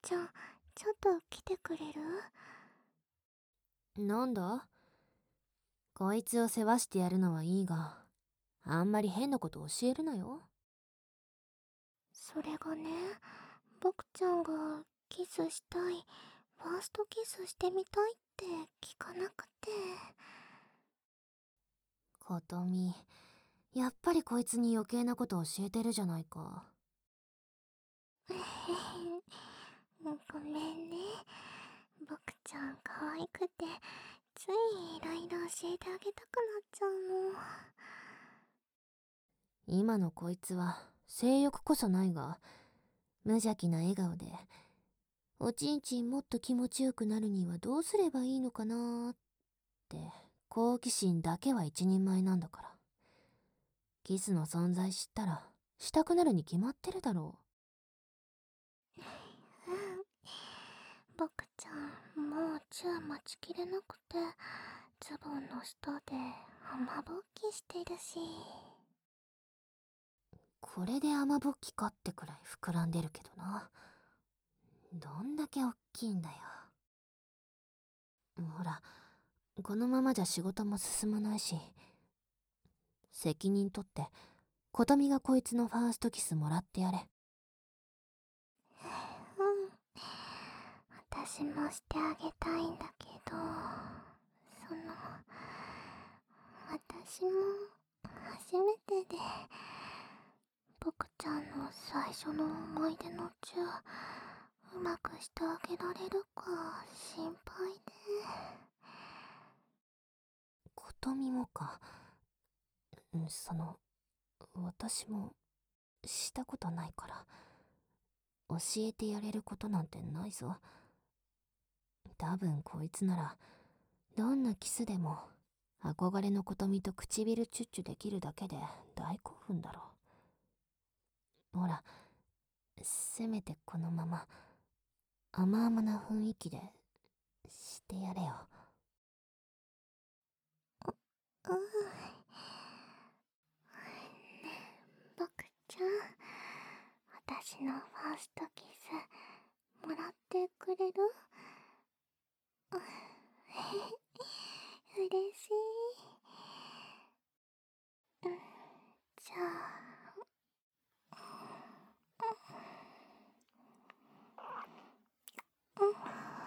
ちゃん、ちょっと来てくれる？ なんだ？こいつを世話してやるのはいいが、あんまり変なこと教えるなよ。 それがね、僕ちゃんがキスしたい、ファーストキスしてみたいって聞かなくて。 ことみ、やっぱりこいつに余計なこと教えてるじゃないか。 ごめんね。僕ちゃん可愛くて、ついいろいろ教えてあげたくなっちゃうの。 今のこいつは性欲こそないが、無邪気な笑顔で、おちんちんもっと気持ちよくなるにはどうすればいいのかなーって、好奇心だけは一人前なんだから。キスの存在知ったら、したくなるに決まってるだろうん。僕ちゃん、もうチュー待ちきれなくて、ズボンの下で雨ぼっきしてるし。 う。これで雨ぼっきかってくらい膨らんでるけどな。どんだけおっきいんだよ。ほら、このままじゃ仕事も進まないし、責任取って、琴美がこいつのファーストキスもらってやれ。 うん。私もしてあげたいんだけど、私も初めてで、僕ちゃんの最初の思い出のチュー、うまくしてあげられるか心配で。 琴美もか。私もしたことないから、教えてやれることなんてないぞ。多分こいつなら、どんなキスでも、憧れの琴美と唇チュッチュできるだけで大興奮だろう。ほら、せめてこのまま、甘々な雰囲気で、してやれよ。 うん。僕ちゃん、私のファーストキス、もらってくれる？嬉しい。うん。じゃあ、うん。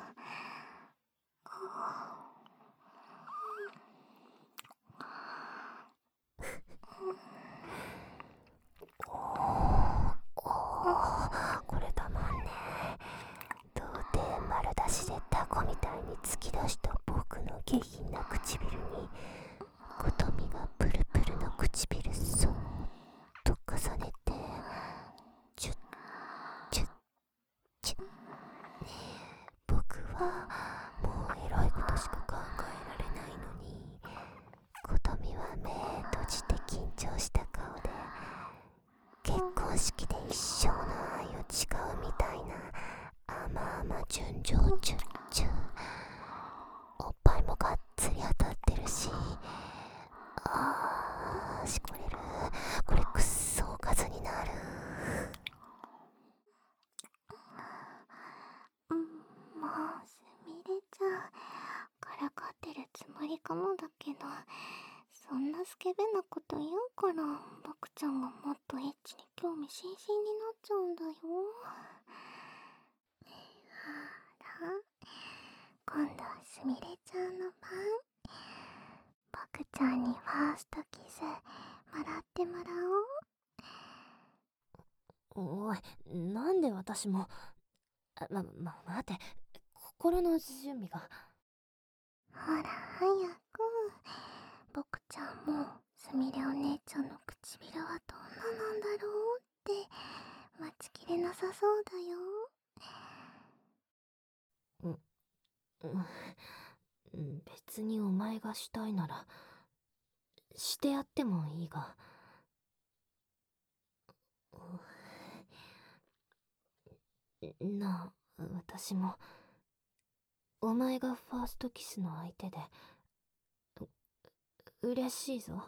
これたまんね。童貞丸出しでタコみたいに突き出した僕の下品な唇に、琴美がプルプルの唇そっと重ねて、チュッチュッチュッ。僕はもうエロいことしか考えられないのに、琴美は目閉じて緊張した顔で、結婚式で一生の愛を誓うみたいな甘々純情チュッチュ。おっぱいもがっつり当たってるし、しこれる。これくっそおかずになる。 うん。もうすみれちゃん、からかってるつもりかもだけど、そんなスケベなこと言うから、僕ちゃんがもっとエッチに興味津々になっちゃうんだよ。ほら、今度はすみれちゃんの番。僕ちゃんにファーストキスもらってもらおう。 おい、なんで私も。待って、心の準備が。 ほら早く。僕ちゃんもすみれお姉ちゃんの唇はどんななんだろうって待ちきれなさそうだよ。 別にお前がしたいなら、してやってもいいが。なあ、私も、お前がファーストキスの相手で、嬉しいぞ。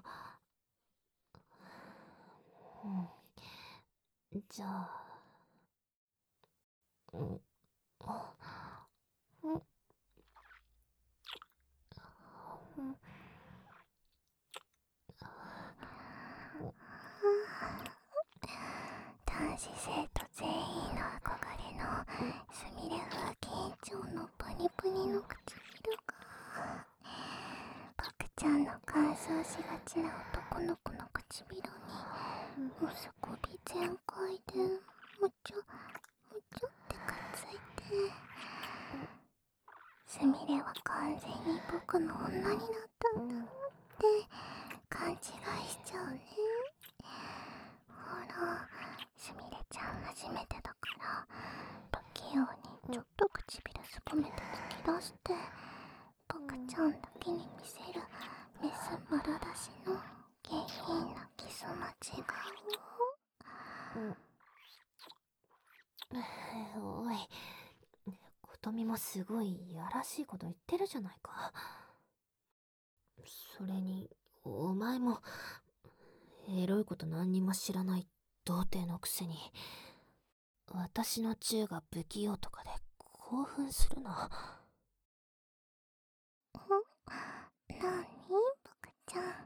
じゃあ、 男子生徒全員の憧れのすみれ風紀委員長のプニプニの唇が、パクちゃんの乾燥しがちな男の子の唇にむすこび全開でむちょってかっついて、すみれは完全に僕の女になったんだって勘違いしちゃうね。ほら、すみれちゃん初めてだから不器用にちょっと唇すぼめて突き出して、パクちゃんだけに見せるメス丸出しの下品なキス間違いを。 おい、琴美もすごいいやらしいこと言ってるじゃないか。それにお前もエロいこと何にも知らない童貞のくせに、私のチューが不器用とかで興奮するな。 なにパクちゃん。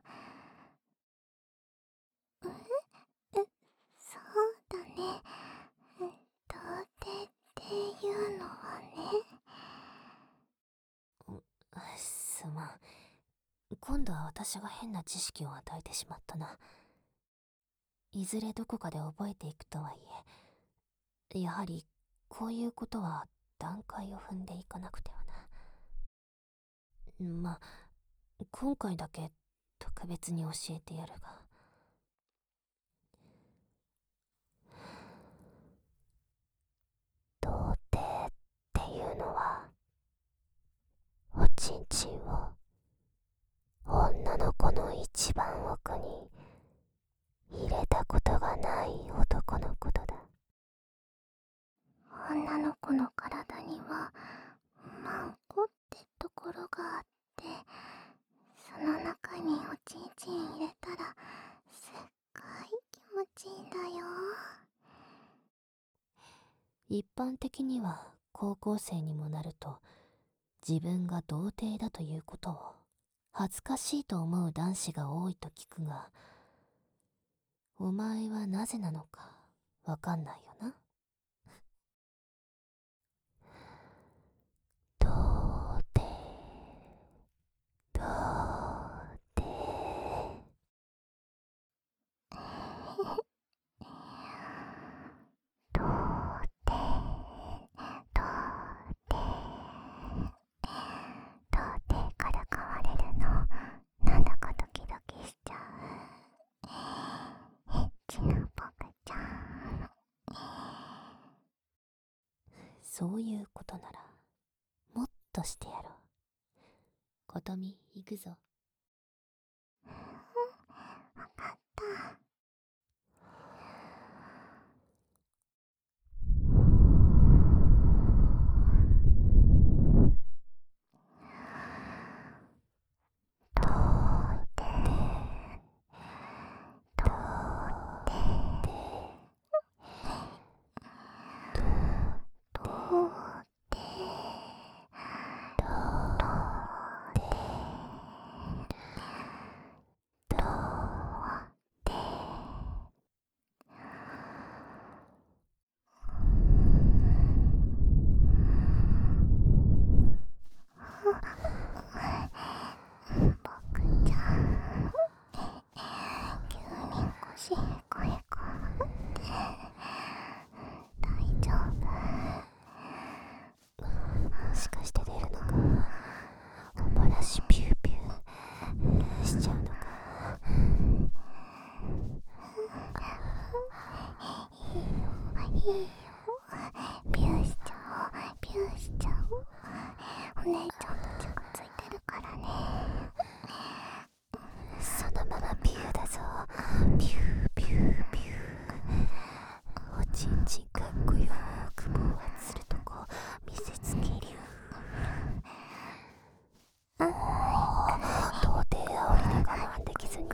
そうだね。童貞っていうのはね。 すまん。今度は私が変な知識を与えてしまったな。いずれどこかで覚えていくとはいえ、やはりこういうことは段階を踏んでいかなくてはな。まあ、今回だけ特別に教えてやるが。童貞っていうのは、おちんちんを女の子の一番奥に入れたことがない男のことだ。 女の子の体にはマンコってところがあって、その中におちんちん入れたらすっごい気持ちいいんだよ。 一般的には高校生にもなると、自分が童貞だということを恥ずかしいと思う男子が多いと聞くが、お前はなぜなのかわかんないよな。童貞、童貞。 童貞、童貞から変われるのなんだかドキドキしちゃう。エッチな僕ちゃん。 そういうことならもっとしてやろう。琴美、行くぞ。 わかった。 もしかして出るのか。おもらしピューピューしちゃうのか。 いいよ、ビューしちゃおう、ビューしちゃおう。お姉ちゃんたちがついてるからね。 そのままビューだぞ。ビュービュービュー。おちんちんかっこよく暴発するとこ見せつける。童貞煽りで我慢できずに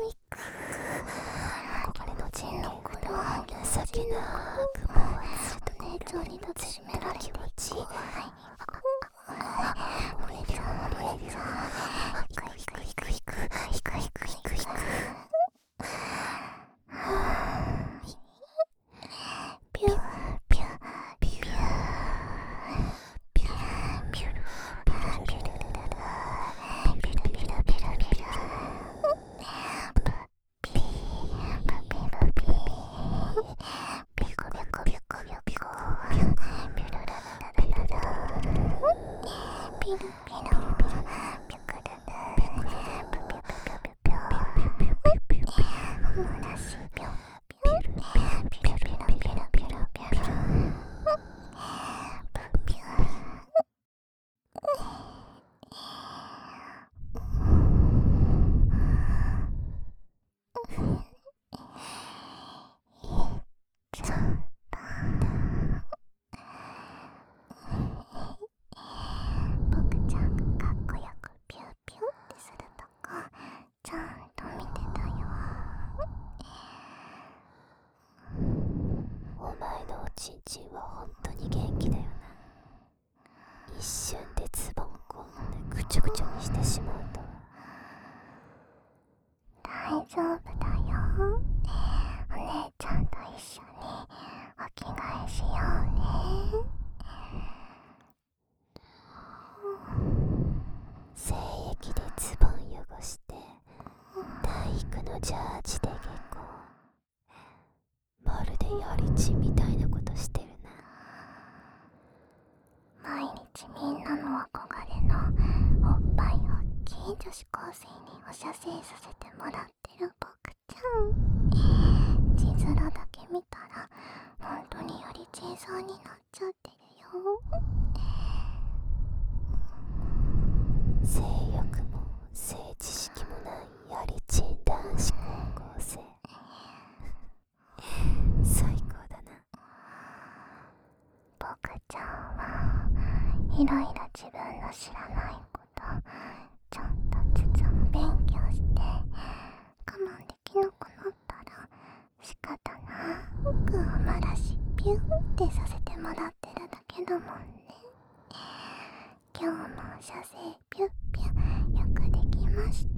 憧れの人間が情けなく暴発するとこお姉ちゃんに抱きしめられて気持ちいい。 ちんちんは本当に元気だよな。一瞬でズボンこんなぐちょぐちょにしてしまうとは。 大丈夫だよ。お姉ちゃんと一緒にお着替えしようね。 精液でズボン汚して体育のジャージで下校。まるでやりちみたいなことしてるな。 毎日みんなの憧れのおっぱい大きい女子高生にお射精させてもらってる僕ちゃん。字面だけ見たら本当にやりちんそうになっちゃってるよ。 性欲も性知識もないやりちん男子高校生。最高だな。 僕ちゃんはいろいろ自分の知らないことちょっとずつ勉強して我慢できなくなったら仕方なくおまらしピュンってさせてもらってるだけだもんね。今日も射精ピュッピュよくできました。